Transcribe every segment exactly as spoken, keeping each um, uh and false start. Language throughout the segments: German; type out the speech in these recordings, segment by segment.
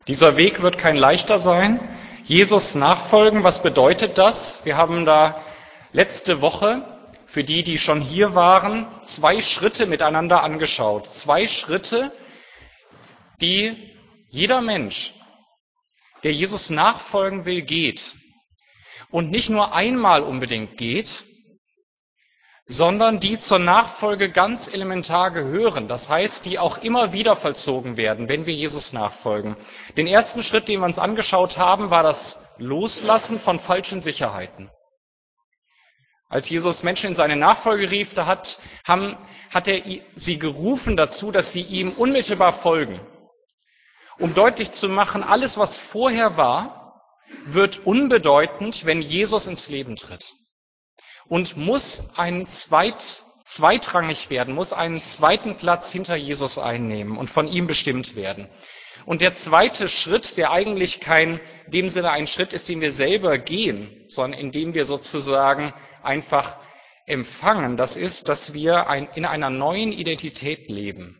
Dieser Weg wird kein leichter sein. Jesus nachfolgen, was bedeutet das? Wir haben da letzte Woche, für die, die schon hier waren, zwei Schritte miteinander angeschaut. Zwei Schritte, die jeder Mensch, der Jesus nachfolgen will, geht. Und nicht nur einmal unbedingt geht, sondern die zur Nachfolge ganz elementar gehören. Das heißt, die auch immer wieder vollzogen werden, wenn wir Jesus nachfolgen. Den ersten Schritt, den wir uns angeschaut haben, war das Loslassen von falschen Sicherheiten. Als Jesus Menschen in seine Nachfolge rief, da hat, haben, hat er sie gerufen dazu, dass sie ihm unmittelbar folgen. Um deutlich zu machen, alles, was vorher war, wird unbedeutend, wenn Jesus ins Leben tritt. Und muss ein zweit, zweitrangig werden, muss einen zweiten Platz hinter Jesus einnehmen und von ihm bestimmt werden. Und der zweite Schritt, der eigentlich kein, in dem Sinne ein Schritt ist, den wir selber gehen, sondern in dem wir sozusagen einfach empfangen, das ist, dass wir ein, in einer neuen Identität leben.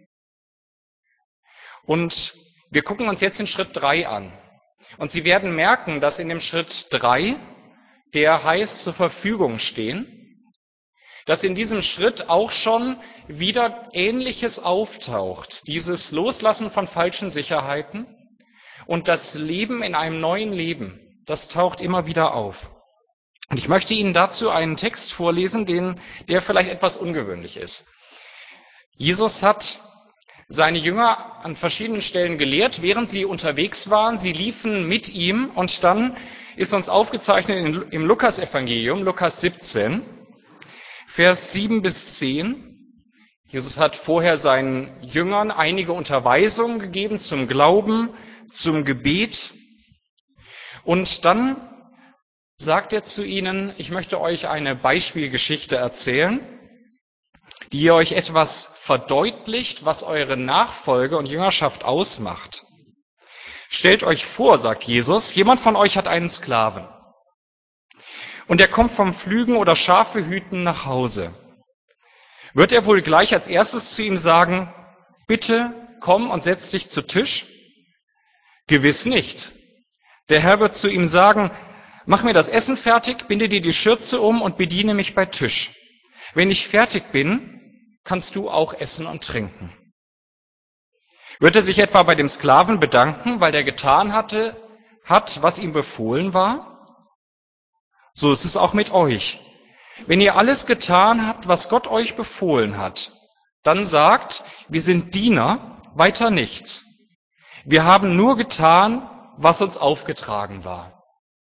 Und wir gucken uns jetzt den Schritt drei an. Und Sie werden merken, dass in dem Schritt drei, der heißt zur Verfügung stehen, dass in diesem Schritt auch schon wieder Ähnliches auftaucht. Dieses Loslassen von falschen Sicherheiten und das Leben in einem neuen Leben, das taucht immer wieder auf. Und ich möchte Ihnen dazu einen Text vorlesen, den, der vielleicht etwas ungewöhnlich ist. Jesus hat seine Jünger an verschiedenen Stellen gelehrt, während sie unterwegs waren. Sie liefen mit ihm und dann ist uns aufgezeichnet im Lukas-Evangelium, Lukas siebzehn, Vers sieben bis zehn. Jesus hat vorher seinen Jüngern einige Unterweisungen gegeben zum Glauben, zum Gebet. Und dann sagt er zu ihnen, ich möchte euch eine Beispielgeschichte erzählen, die euch etwas verdeutlicht, was eure Nachfolge und Jüngerschaft ausmacht. Stellt euch vor, sagt Jesus, jemand von euch hat einen Sklaven. Und er kommt vom Pflügen oder Schafe hüten nach Hause. Wird er wohl gleich als erstes zu ihm sagen, bitte komm und setz dich zu Tisch? Gewiss nicht. Der Herr wird zu ihm sagen, mach mir das Essen fertig, binde dir die Schürze um und bediene mich bei Tisch. Wenn ich fertig bin, kannst du auch essen und trinken. Wird er sich etwa bei dem Sklaven bedanken, weil der getan hatte, hat, was ihm befohlen war? So ist es auch mit euch. Wenn ihr alles getan habt, was Gott euch befohlen hat, dann sagt, wir sind Diener, weiter nichts. Wir haben nur getan, was uns aufgetragen war.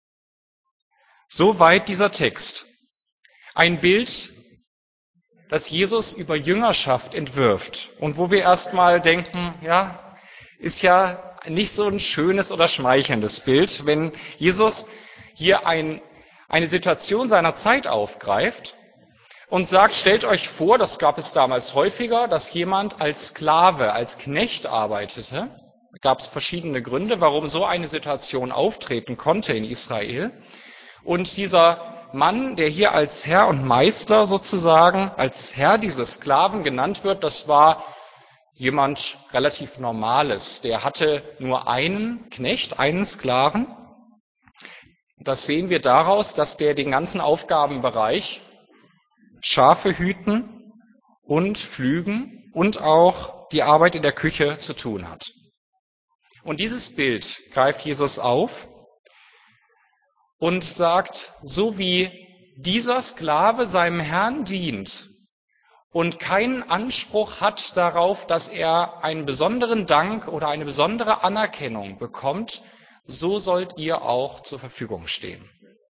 Soweit dieser Text. Ein Bild, das Jesus über Jüngerschaft entwirft und wo wir erstmal denken, ja, ist ja nicht so ein schönes oder schmeichelndes Bild, wenn Jesus hier ein, eine Situation seiner Zeit aufgreift und sagt, stellt euch vor, das gab es damals häufiger, dass jemand als Sklave, als Knecht arbeitete. Da gab es verschiedene Gründe, warum so eine Situation auftreten konnte in Israel. Und dieser Mann, der hier als Herr und Meister sozusagen, als Herr dieses Sklaven genannt wird, das war jemand relativ Normales. Der hatte nur einen Knecht, einen Sklaven. Das sehen wir daraus, dass der den ganzen Aufgabenbereich Schafe hüten und pflügen und auch die Arbeit in der Küche zu tun hat. Und dieses Bild greift Jesus auf und sagt, so wie dieser Sklave seinem Herrn dient und keinen Anspruch hat darauf, dass er einen besonderen Dank oder eine besondere Anerkennung bekommt, so sollt ihr auch zur Verfügung stehen.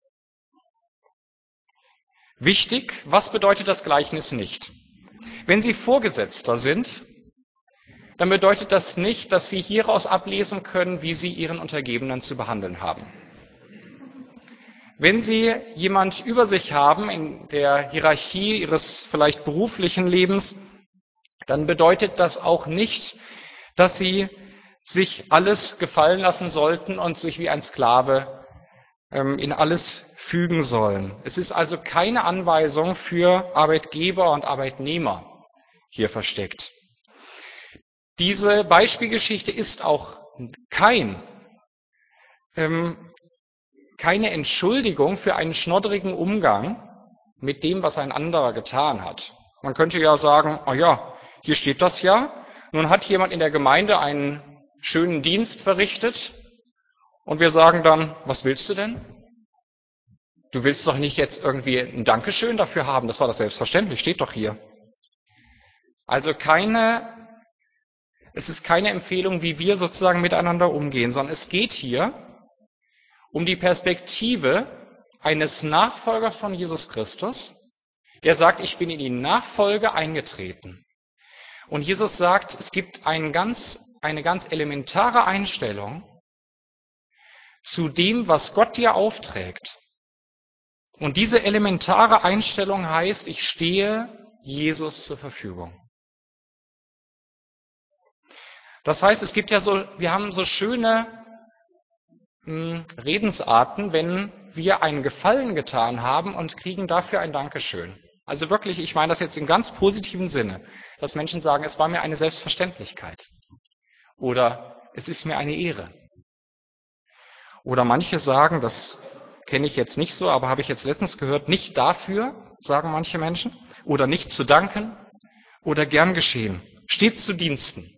Wichtig, was bedeutet das Gleichnis nicht? Wenn Sie Vorgesetzter sind, dann bedeutet das nicht, dass Sie hieraus ablesen können, wie Sie Ihren Untergebenen zu behandeln haben. Wenn Sie jemand über sich haben in der Hierarchie Ihres vielleicht beruflichen Lebens, dann bedeutet das auch nicht, dass Sie sich alles gefallen lassen sollten und sich wie ein Sklave ähm, in alles fügen sollen. Es ist also keine Anweisung für Arbeitgeber und Arbeitnehmer hier versteckt. Diese Beispielgeschichte ist auch kein ähm, keine Entschuldigung für einen schnoddrigen Umgang mit dem, was ein anderer getan hat. Man könnte ja sagen, ah ja, hier steht das ja, nun hat jemand in der Gemeinde einen schönen Dienst verrichtet und wir sagen dann, was willst du denn? Du willst doch nicht jetzt irgendwie ein Dankeschön dafür haben, das war doch selbstverständlich, steht doch hier. Also keine, es ist keine Empfehlung, wie wir sozusagen miteinander umgehen, sondern es geht hier um die Perspektive eines Nachfolgers von Jesus Christus, der sagt, ich bin in die Nachfolge eingetreten. Und Jesus sagt, es gibt einen ganz, eine ganz elementare Einstellung zu dem, was Gott dir aufträgt. Und diese elementare Einstellung heißt, ich stehe Jesus zur Verfügung. Das heißt, es gibt ja so, wir haben so schöne mh, Redensarten, wenn wir einen Gefallen getan haben und kriegen dafür ein Dankeschön. Also wirklich, ich meine das jetzt im ganz positiven Sinne, dass Menschen sagen, es war mir eine Selbstverständlichkeit. Oder es ist mir eine Ehre. Oder manche sagen, das kenne ich jetzt nicht so, aber habe ich jetzt letztens gehört, nicht dafür, sagen manche Menschen, oder nicht zu danken, oder gern geschehen, steht zu Diensten.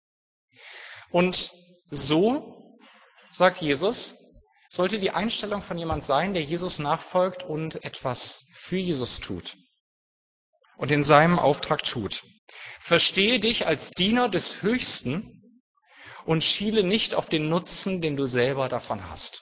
Und so, sagt Jesus, sollte die Einstellung von jemand sein, der Jesus nachfolgt und etwas für Jesus tut und in seinem Auftrag tut. Verstehe dich als Diener des Höchsten und schiele nicht auf den Nutzen, den du selber davon hast,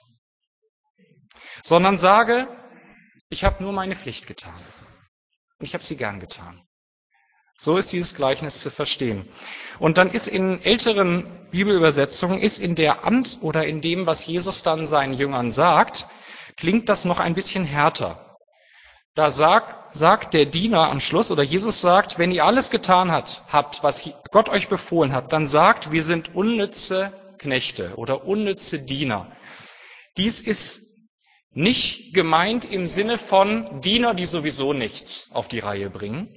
sondern sage, ich habe nur meine Pflicht getan und ich habe sie gern getan. So ist dieses Gleichnis zu verstehen. Und dann ist in älteren Bibelübersetzungen, ist in der Ant oder in dem, was Jesus dann seinen Jüngern sagt, klingt das noch ein bisschen härter. Da sagt, sagt der Diener am Schluss, oder Jesus sagt, wenn ihr alles getan hat, habt, was Gott euch befohlen hat, dann sagt, wir sind unnütze Knechte oder unnütze Diener. Dies ist nicht gemeint im Sinne von Diener, die sowieso nichts auf die Reihe bringen,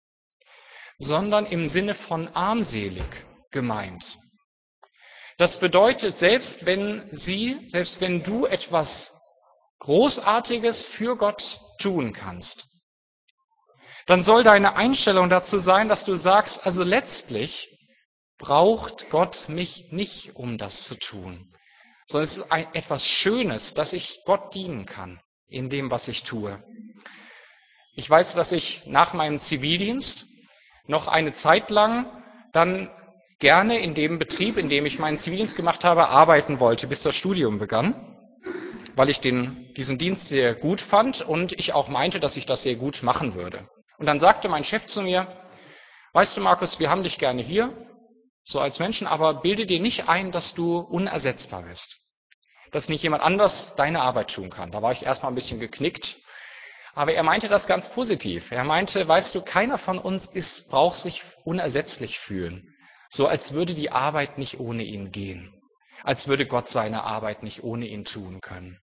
sondern im Sinne von armselig gemeint. Das bedeutet, selbst wenn sie, selbst wenn du etwas Großartiges für Gott tun kannst, dann soll deine Einstellung dazu sein, dass du sagst, also letztlich braucht Gott mich nicht, um das zu tun, sondern es ist ein, etwas Schönes, dass ich Gott dienen kann in dem, was ich tue. Ich weiß, dass ich nach meinem Zivildienst noch eine Zeit lang dann gerne in dem Betrieb, in dem ich meinen Zivildienst gemacht habe, arbeiten wollte, bis das Studium begann, weil ich den, diesen Dienst sehr gut fand und ich auch meinte, dass ich das sehr gut machen würde. Und dann sagte mein Chef zu mir, weißt du, Markus, wir haben dich gerne hier, so als Menschen, aber bilde dir nicht ein, dass du unersetzbar bist, dass nicht jemand anders deine Arbeit tun kann. Da war ich erstmal ein bisschen geknickt. Aber er meinte das ganz positiv. Er meinte, weißt du, keiner von uns ist, braucht sich unersetzlich fühlen. So als würde die Arbeit nicht ohne ihn gehen. Als würde Gott seine Arbeit nicht ohne ihn tun können.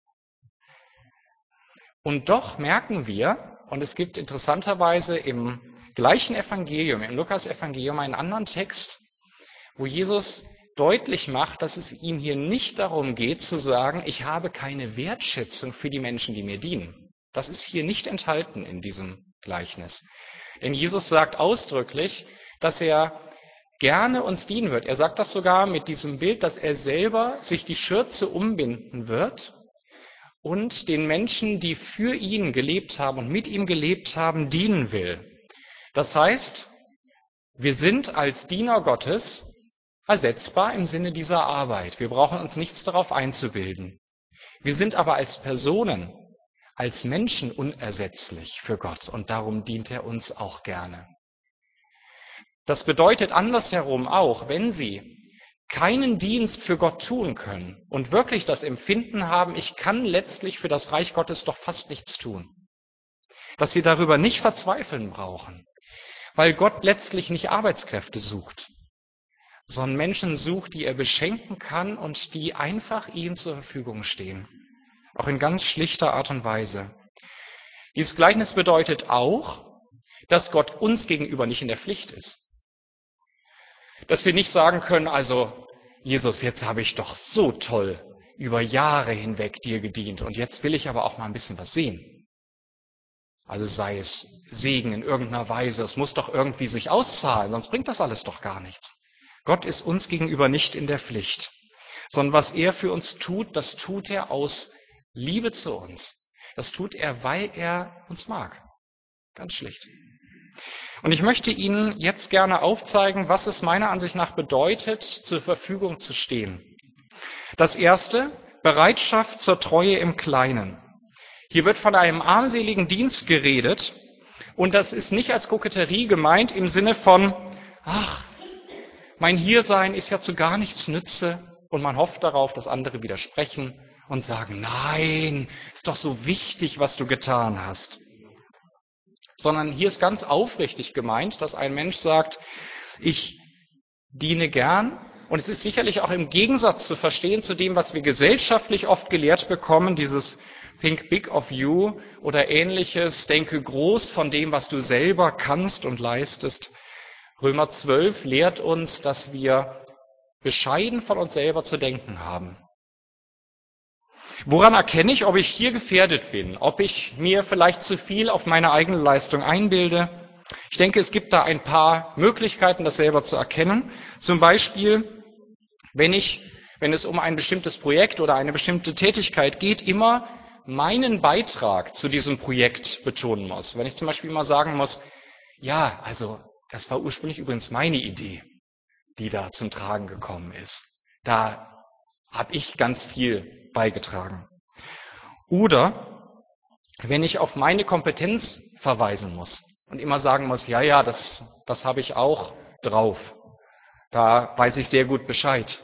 Und doch merken wir, und es gibt interessanterweise im gleichen Evangelium, im Lukas-Evangelium, einen anderen Text, wo Jesus deutlich macht, dass es ihm hier nicht darum geht zu sagen, ich habe keine Wertschätzung für die Menschen, die mir dienen. Das ist hier nicht enthalten in diesem Gleichnis. Denn Jesus sagt ausdrücklich, dass er gerne uns dienen wird. Er sagt das sogar mit diesem Bild, dass er selber sich die Schürze umbinden wird und den Menschen, die für ihn gelebt haben und mit ihm gelebt haben, dienen will. Das heißt, wir sind als Diener Gottes ersetzbar im Sinne dieser Arbeit. Wir brauchen uns nichts darauf einzubilden. Wir sind aber als Personen, als Menschen unersetzlich für Gott und darum dient er uns auch gerne. Das bedeutet andersherum auch, wenn Sie keinen Dienst für Gott tun können und wirklich das Empfinden haben, ich kann letztlich für das Reich Gottes doch fast nichts tun, dass Sie darüber nicht verzweifeln brauchen, weil Gott letztlich nicht Arbeitskräfte sucht, sondern Menschen sucht, die er beschenken kann und die einfach ihm zur Verfügung stehen, auch in ganz schlichter Art und Weise. Dieses Gleichnis bedeutet auch, dass Gott uns gegenüber nicht in der Pflicht ist. Dass wir nicht sagen können, also Jesus, jetzt habe ich doch so toll über Jahre hinweg dir gedient und jetzt will ich aber auch mal ein bisschen was sehen. Also sei es Segen in irgendeiner Weise, es muss doch irgendwie sich auszahlen, sonst bringt das alles doch gar nichts. Gott ist uns gegenüber nicht in der Pflicht, sondern was er für uns tut, das tut er aus Liebe zu uns. Das tut er, weil er uns mag. Ganz schlicht. Und ich möchte Ihnen jetzt gerne aufzeigen, was es meiner Ansicht nach bedeutet, zur Verfügung zu stehen. Das erste, Bereitschaft zur Treue im Kleinen. Hier wird von einem armseligen Dienst geredet und das ist nicht als Koketterie gemeint im Sinne von, ach, mein Hiersein ist ja zu gar nichts nütze und man hofft darauf, dass andere widersprechen und sagen, nein, ist doch so wichtig, was du getan hast. Sondern hier ist ganz aufrichtig gemeint, dass ein Mensch sagt, ich diene gern. Und es ist sicherlich auch im Gegensatz zu verstehen zu dem, was wir gesellschaftlich oft gelehrt bekommen, dieses Think big of you oder ähnliches, denke groß von dem, was du selber kannst und leistest. Römer zwölf lehrt uns, dass wir bescheiden von uns selber zu denken haben. Woran erkenne ich, ob ich hier gefährdet bin, ob ich mir vielleicht zu viel auf meine eigene Leistung einbilde? Ich denke, es gibt da ein paar Möglichkeiten, das selber zu erkennen. Zum Beispiel, wenn ich, wenn es um ein bestimmtes Projekt oder eine bestimmte Tätigkeit geht, immer meinen Beitrag zu diesem Projekt betonen muss. Wenn ich zum Beispiel immer sagen muss, ja, also das war ursprünglich übrigens meine Idee, die da zum Tragen gekommen ist. Da habe ich ganz viel beigetragen. Oder wenn ich auf meine Kompetenz verweisen muss und immer sagen muss, ja, ja, das, das habe ich auch drauf. Da weiß ich sehr gut Bescheid.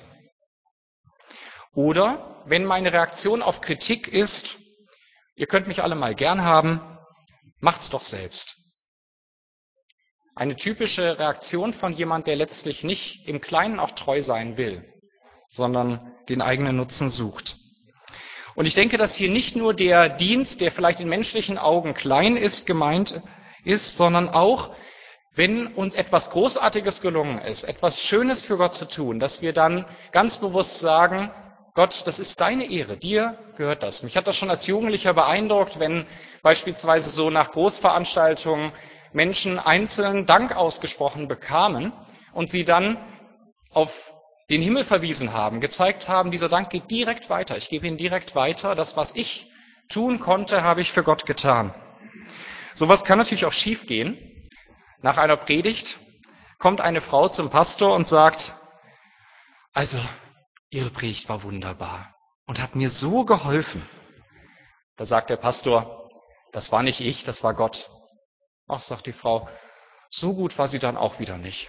Oder wenn meine Reaktion auf Kritik ist, ihr könnt mich alle mal gern haben, macht's doch selbst. Eine typische Reaktion von jemand, der letztlich nicht im Kleinen auch treu sein will, sondern den eigenen Nutzen sucht. Und ich denke, dass hier nicht nur der Dienst, der vielleicht in menschlichen Augen klein ist, gemeint ist, sondern auch, wenn uns etwas Großartiges gelungen ist, etwas Schönes für Gott zu tun, dass wir dann ganz bewusst sagen, Gott, das ist deine Ehre, dir gehört das. Mich hat das schon als Jugendlicher beeindruckt, wenn beispielsweise so nach Großveranstaltungen Menschen einzeln Dank ausgesprochen bekamen und sie dann auf den Himmel verwiesen haben, gezeigt haben, dieser Dank geht direkt weiter. Ich gebe ihn direkt weiter. Das, was ich tun konnte, habe ich für Gott getan. Sowas kann natürlich auch schiefgehen. Nach einer Predigt kommt eine Frau zum Pastor und sagt, also, Ihre Predigt war wunderbar und hat mir so geholfen. Da sagt der Pastor, das war nicht ich, das war Gott. Ach, sagt die Frau, so gut war sie dann auch wieder nicht.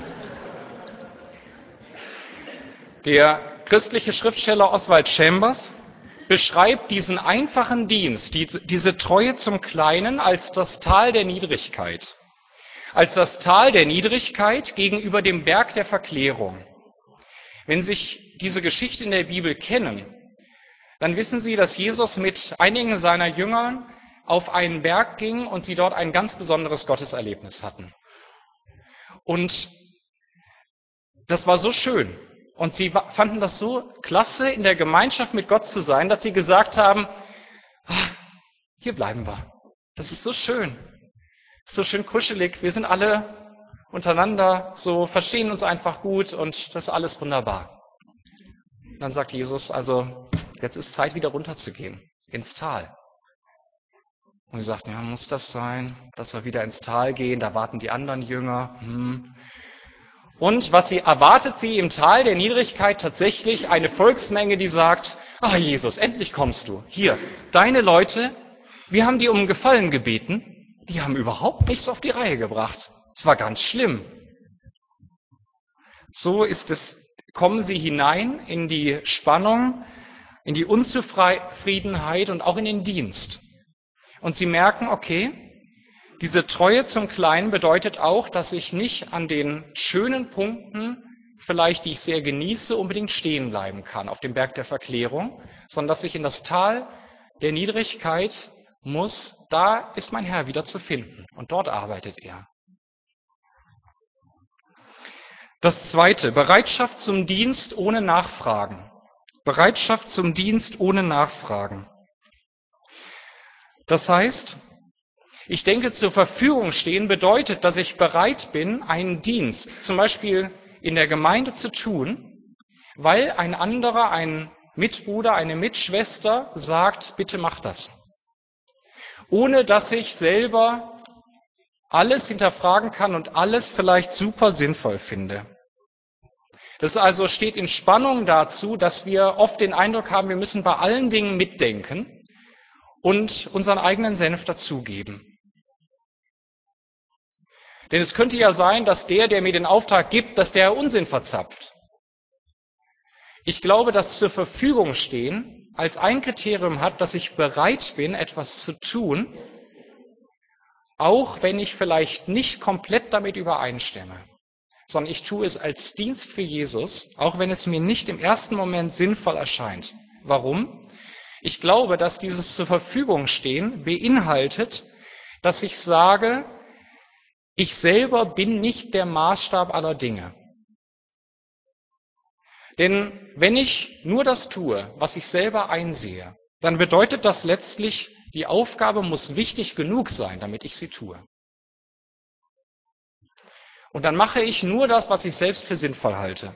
Der christliche Schriftsteller Oswald Chambers beschreibt diesen einfachen Dienst, die, diese Treue zum Kleinen als das Tal der Niedrigkeit. Als das Tal der Niedrigkeit gegenüber dem Berg der Verklärung. Wenn Sie diese Geschichte in der Bibel kennen, dann wissen Sie, dass Jesus mit einigen seiner Jüngern auf einen Berg ging und sie dort ein ganz besonderes Gotteserlebnis hatten. Und das war so schön. Und sie fanden das so klasse, in der Gemeinschaft mit Gott zu sein, dass sie gesagt haben, ach, hier bleiben wir. Das ist so schön. Das ist so schön kuschelig. Wir sind alle untereinander, so verstehen uns einfach gut und das ist alles wunderbar. Und dann sagt Jesus, also jetzt ist Zeit, wieder runterzugehen, ins Tal. Und sie sagten, ja, muss das sein, dass wir wieder ins Tal gehen, da warten die anderen Jünger. Hm. Und was sie erwartet sie im Tal der Niedrigkeit tatsächlich eine Volksmenge, die sagt, ah Jesus, endlich kommst du. Hier, deine Leute, wir haben die um Gefallen gebeten, die haben überhaupt nichts auf die Reihe gebracht. Es war ganz schlimm. So ist es, kommen sie hinein in die Spannung, in die Unzufriedenheit und auch in den Dienst. Und sie merken, okay, diese Treue zum Kleinen bedeutet auch, dass ich nicht an den schönen Punkten, vielleicht die ich sehr genieße, unbedingt stehen bleiben kann auf dem Berg der Verklärung, sondern dass ich in das Tal der Niedrigkeit muss, da ist mein Herr wieder zu finden und dort arbeitet er. Das Zweite, Bereitschaft zum Dienst ohne Nachfragen. Bereitschaft zum Dienst ohne Nachfragen. Das heißt, ich denke, zur Verfügung stehen bedeutet, dass ich bereit bin, einen Dienst, zum Beispiel in der Gemeinde zu tun, weil ein anderer, ein Mitbruder, eine Mitschwester sagt, bitte mach das. Ohne dass ich selber alles hinterfragen kann und alles vielleicht super sinnvoll finde. Das also steht in Spannung dazu, dass wir oft den Eindruck haben, wir müssen bei allen Dingen mitdenken und unseren eigenen Senf dazugeben. Denn es könnte ja sein, dass der, der mir den Auftrag gibt, dass der Unsinn verzapft. Ich glaube, dass zur Verfügung stehen als ein Kriterium hat, dass ich bereit bin, etwas zu tun, auch wenn ich vielleicht nicht komplett damit übereinstimme, sondern ich tue es als Dienst für Jesus, auch wenn es mir nicht im ersten Moment sinnvoll erscheint. Warum? Ich glaube, dass dieses zur Verfügung stehen beinhaltet, dass ich sage, ich selber bin nicht der Maßstab aller Dinge. Denn wenn ich nur das tue, was ich selber einsehe, dann bedeutet das letztlich, die Aufgabe muss wichtig genug sein, damit ich sie tue. Und dann mache ich nur das, was ich selbst für sinnvoll halte.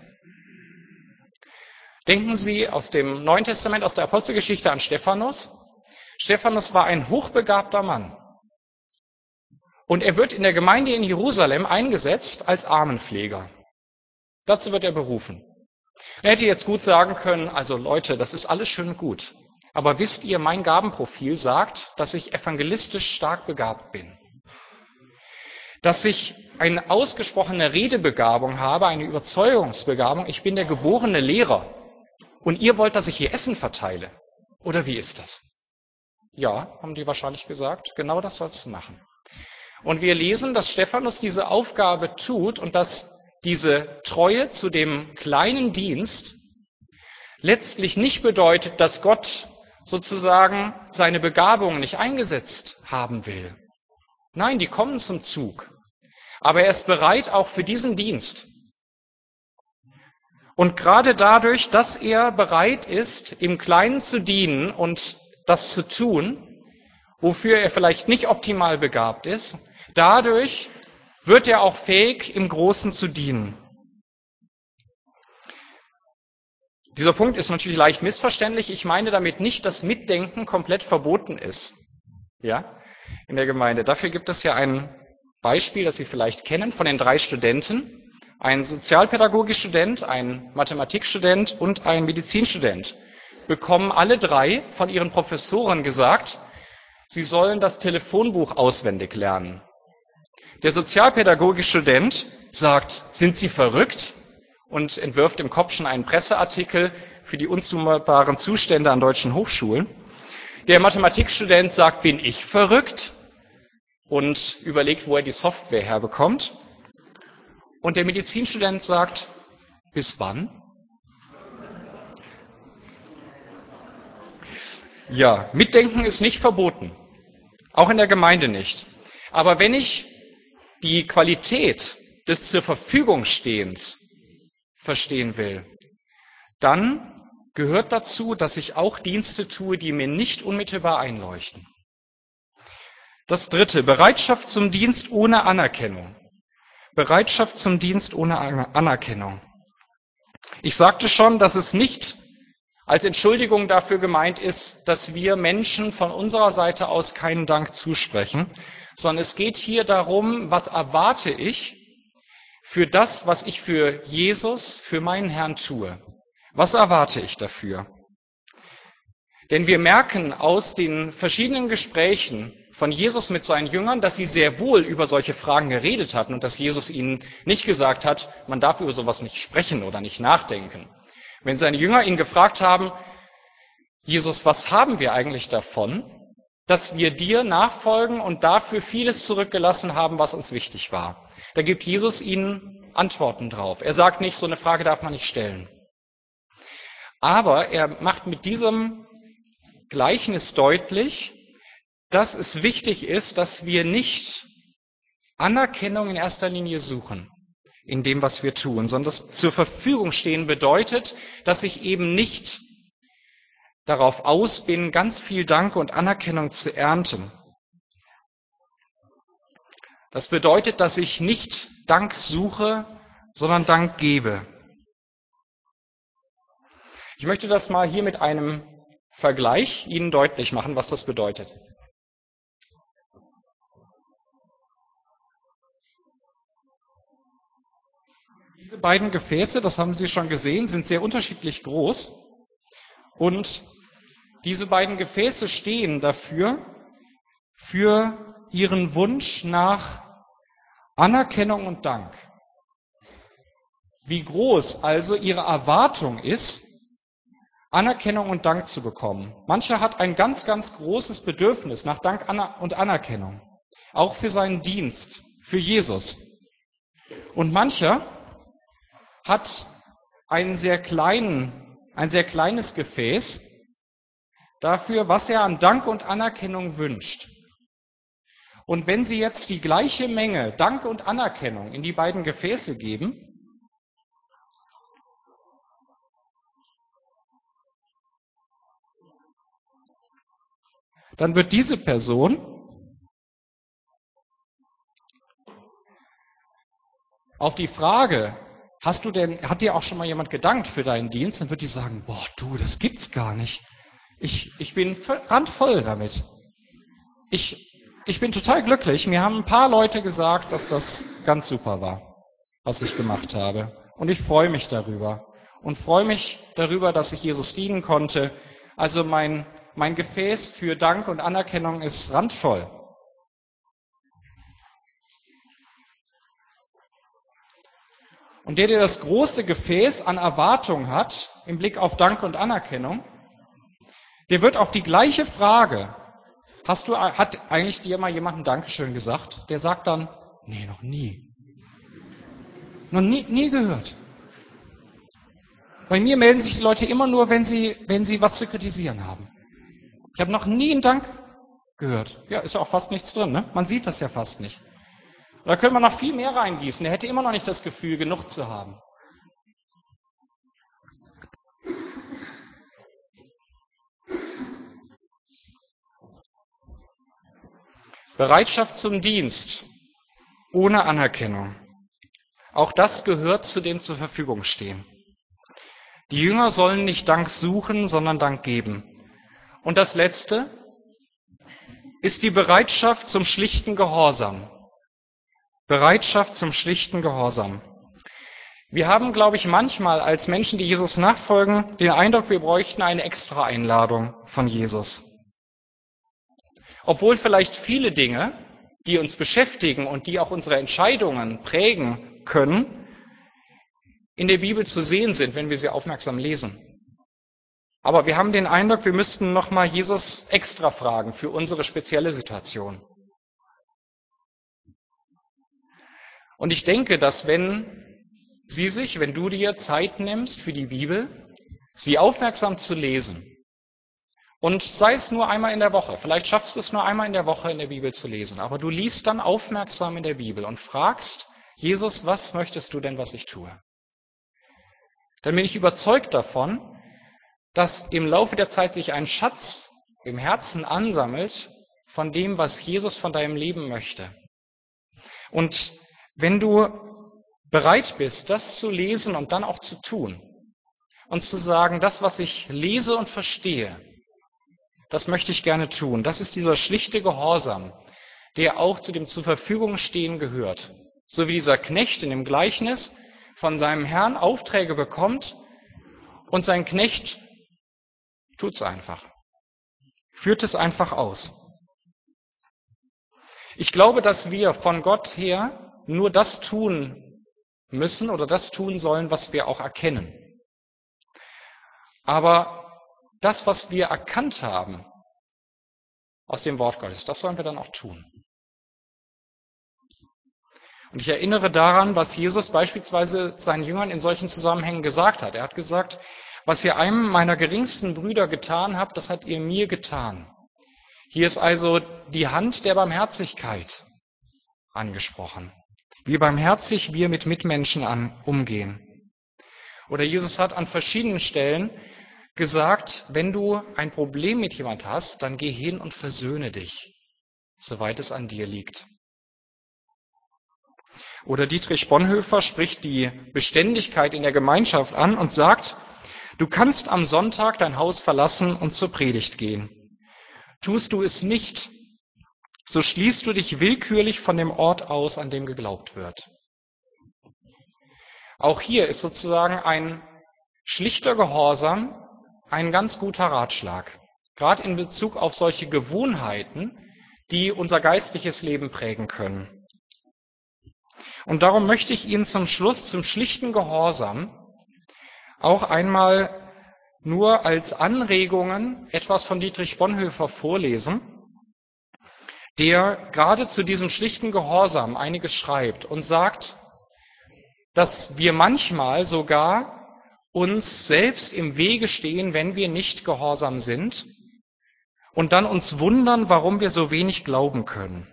Denken Sie aus dem Neuen Testament, aus der Apostelgeschichte an Stephanus. Stephanus war ein hochbegabter Mann. Und er wird in der Gemeinde in Jerusalem eingesetzt als Armenpfleger. Dazu wird er berufen. Er hätte jetzt gut sagen können, also Leute, das ist alles schön und gut. Aber wisst ihr, mein Gabenprofil sagt, dass ich evangelistisch stark begabt bin. Dass ich eine ausgesprochene Redebegabung habe, eine Überzeugungsbegabung. Ich bin der geborene Lehrer. Und ihr wollt, dass ich hier Essen verteile. Oder wie ist das? Ja, haben die wahrscheinlich gesagt. Genau das sollst du machen. Und wir lesen, dass Stephanus diese Aufgabe tut und dass diese Treue zu dem kleinen Dienst letztlich nicht bedeutet, dass Gott sozusagen seine Begabung nicht eingesetzt haben will. Nein, die kommen zum Zug. Aber er ist bereit auch für diesen Dienst. Und gerade dadurch, dass er bereit ist, im Kleinen zu dienen und das zu tun, wofür er vielleicht nicht optimal begabt ist, dadurch wird er auch fähig, im Großen zu dienen. Dieser Punkt ist natürlich leicht missverständlich. Ich meine damit nicht, dass Mitdenken komplett verboten ist, ja, in der Gemeinde. Dafür gibt es ja ein Beispiel, das Sie vielleicht kennen, von den drei Studenten. Ein Sozialpädagogiestudent, ein Mathematikstudent und ein Medizinstudent bekommen alle drei von ihren Professoren gesagt, sie sollen das Telefonbuch auswendig lernen. Der sozialpädagogische Student sagt, sind Sie verrückt? Und entwirft im Kopf schon einen Presseartikel für die unzumutbaren Zustände an deutschen Hochschulen. Der Mathematikstudent sagt, bin ich verrückt? Und überlegt, wo er die Software herbekommt. Und der Medizinstudent sagt, bis wann? Ja, Mitdenken ist nicht verboten. Auch in der Gemeinde nicht. Aber wenn ich die Qualität des zur Verfügung Stehens verstehen will, dann gehört dazu, dass ich auch Dienste tue, die mir nicht unmittelbar einleuchten. Das dritte, Bereitschaft zum Dienst ohne Anerkennung. Bereitschaft zum Dienst ohne Anerkennung. Ich sagte schon, dass es nicht als Entschuldigung dafür gemeint ist, dass wir Menschen von unserer Seite aus keinen Dank zusprechen, sondern es geht hier darum, was erwarte ich für das, was ich für Jesus, für meinen Herrn tue. Was erwarte ich dafür? Denn wir merken aus den verschiedenen Gesprächen von Jesus mit seinen Jüngern, dass sie sehr wohl über solche Fragen geredet hatten und dass Jesus ihnen nicht gesagt hat, man darf über sowas nicht sprechen oder nicht nachdenken. Wenn seine Jünger ihn gefragt haben, Jesus, was haben wir eigentlich davon, dass wir dir nachfolgen und dafür vieles zurückgelassen haben, was uns wichtig war? Da gibt Jesus ihnen Antworten drauf. Er sagt nicht, so eine Frage darf man nicht stellen. Aber er macht mit diesem Gleichnis deutlich, dass es wichtig ist, dass wir nicht Anerkennung in erster Linie suchen in dem, was wir tun, sondern das zur Verfügung stehen bedeutet, dass ich eben nicht darauf aus bin, ganz viel Dank und Anerkennung zu ernten. Das bedeutet, dass ich nicht Dank suche, sondern Dank gebe. Ich möchte das mal hier mit einem Vergleich Ihnen deutlich machen, was das bedeutet. Diese beiden Gefäße, das haben Sie schon gesehen, sind sehr unterschiedlich groß. Und diese beiden Gefäße stehen dafür, für Ihren Wunsch nach Anerkennung und Dank. Wie groß also Ihre Erwartung ist, Anerkennung und Dank zu bekommen. Mancher hat ein ganz, ganz großes Bedürfnis nach Dank und Anerkennung, auch für seinen Dienst, für Jesus. Und mancher hat einen sehr kleinen, ein sehr kleines Gefäß dafür, was er an Dank und Anerkennung wünscht. Und wenn Sie jetzt die gleiche Menge Dank und Anerkennung in die beiden Gefäße geben, dann wird diese Person auf die Frage, hast du denn, hat dir auch schon mal jemand gedankt für deinen Dienst? Dann wird die sagen, boah, du, das gibt's gar nicht. Ich, ich bin randvoll damit. Ich, ich bin total glücklich. Mir haben ein paar Leute gesagt, dass das ganz super war, was ich gemacht habe. Und ich freue mich darüber. Und freue mich darüber, dass ich Jesus dienen konnte. Also mein, mein Gefäß für Dank und Anerkennung ist randvoll. Und der, der das große Gefäß an Erwartung hat, im Blick auf Dank und Anerkennung, der wird auf die gleiche Frage, hast du, hat eigentlich dir mal jemand ein Dankeschön gesagt? Der sagt dann, nee, noch nie. Noch nie, nie gehört. Bei mir melden sich die Leute immer nur, wenn sie, wenn sie was zu kritisieren haben. Ich habe noch nie einen Dank gehört. Ja, ist ja auch fast nichts drin, ne? Man sieht das ja fast nicht. Da könnte man noch viel mehr reingießen. Der hätte immer noch nicht das Gefühl, genug zu haben. Bereitschaft zum Dienst ohne Anerkennung. Auch das gehört zu dem zur Verfügung stehen. Die Jünger sollen nicht Dank suchen, sondern Dank geben. Und das Letzte ist die Bereitschaft zum schlichten Gehorsam. Bereitschaft zum schlichten Gehorsam. Wir haben, glaube ich, manchmal als Menschen, die Jesus nachfolgen, den Eindruck, wir bräuchten eine extra Einladung von Jesus. Obwohl vielleicht viele Dinge, die uns beschäftigen und die auch unsere Entscheidungen prägen können, in der Bibel zu sehen sind, wenn wir sie aufmerksam lesen. Aber wir haben den Eindruck, wir müssten nochmal Jesus extra fragen für unsere spezielle Situation. Und ich denke, dass wenn Sie sich, wenn du dir Zeit nimmst für die Bibel, sie aufmerksam zu lesen, und sei es nur einmal in der Woche, vielleicht schaffst du es nur einmal in der Woche in der Bibel zu lesen, aber du liest dann aufmerksam in der Bibel und fragst, Jesus, was möchtest du denn, was ich tue? Dann bin ich überzeugt davon, dass im Laufe der Zeit sich ein Schatz im Herzen ansammelt von dem, was Jesus von deinem Leben möchte. Und wenn du bereit bist, das zu lesen und dann auch zu tun und zu sagen, das, was ich lese und verstehe, das möchte ich gerne tun. Das ist dieser schlichte Gehorsam, der auch zu dem zur Verfügung stehen gehört. So wie dieser Knecht in dem Gleichnis von seinem Herrn Aufträge bekommt und sein Knecht tut's einfach, führt es einfach aus. Ich glaube, dass wir von Gott her nur das tun müssen oder das tun sollen, was wir auch erkennen. Aber das, was wir erkannt haben aus dem Wort Gottes, das sollen wir dann auch tun. Und ich erinnere daran, was Jesus beispielsweise seinen Jüngern in solchen Zusammenhängen gesagt hat. Er hat gesagt, was ihr einem meiner geringsten Brüder getan habt, das habt ihr mir getan. Hier ist also die Hand der Barmherzigkeit angesprochen. Wie barmherzig wir mit Mitmenschen an, umgehen. Oder Jesus hat an verschiedenen Stellen gesagt, wenn du ein Problem mit jemand hast, dann geh hin und versöhne dich, soweit es an dir liegt. Oder Dietrich Bonhoeffer spricht die Beständigkeit in der Gemeinschaft an und sagt, du kannst am Sonntag dein Haus verlassen und zur Predigt gehen. Tust du es nicht, so schließt du dich willkürlich von dem Ort aus, an dem geglaubt wird. Auch hier ist sozusagen ein schlichter Gehorsam ein ganz guter Ratschlag, gerade in Bezug auf solche Gewohnheiten, die unser geistliches Leben prägen können. Und darum möchte ich Ihnen zum Schluss, zum schlichten Gehorsam, auch einmal nur als Anregungen etwas von Dietrich Bonhoeffer vorlesen, der gerade zu diesem schlichten Gehorsam einiges schreibt und sagt, dass wir manchmal sogar uns selbst im Wege stehen, wenn wir nicht gehorsam sind und dann uns wundern, warum wir so wenig glauben können.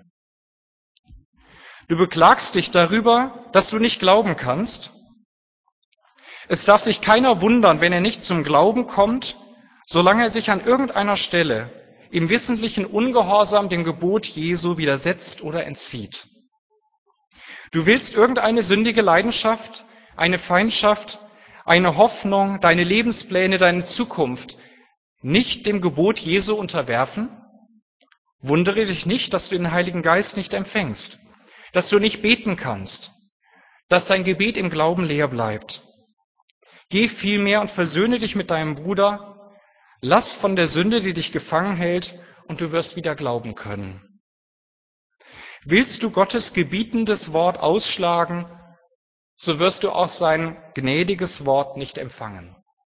Du beklagst dich darüber, dass du nicht glauben kannst. Es darf sich keiner wundern, wenn er nicht zum Glauben kommt, solange er sich an irgendeiner Stelle im wesentlichen Ungehorsam dem Gebot Jesu widersetzt oder entzieht. Du willst irgendeine sündige Leidenschaft, eine Feindschaft, eine Hoffnung, deine Lebenspläne, deine Zukunft nicht dem Gebot Jesu unterwerfen? Wundere dich nicht, dass du den Heiligen Geist nicht empfängst, dass du nicht beten kannst, dass dein Gebet im Glauben leer bleibt. Geh vielmehr und versöhne dich mit deinem Bruder, lass von der Sünde, die dich gefangen hält, und du wirst wieder glauben können. Willst du Gottes gebietendes Wort ausschlagen, so wirst du auch sein gnädiges Wort nicht empfangen.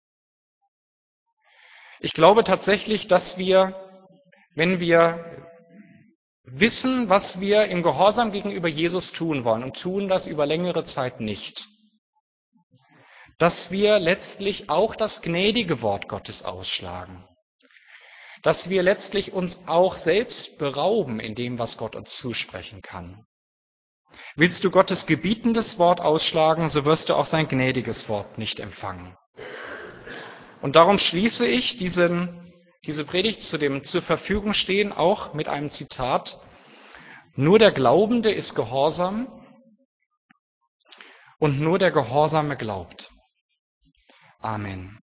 Ich glaube tatsächlich, dass wir, wenn wir wissen, was wir im Gehorsam gegenüber Jesus tun wollen und tun das über längere Zeit nicht, dass wir letztlich auch das gnädige Wort Gottes ausschlagen, dass wir letztlich uns auch selbst berauben in dem, was Gott uns zusprechen kann. Willst du Gottes gebietendes Wort ausschlagen, so wirst du auch sein gnädiges Wort nicht empfangen. Und darum schließe ich diesen, diese Predigt zu dem zur Verfügung stehen auch mit einem Zitat: Nur der Glaubende ist gehorsam und nur der Gehorsame glaubt. Amen.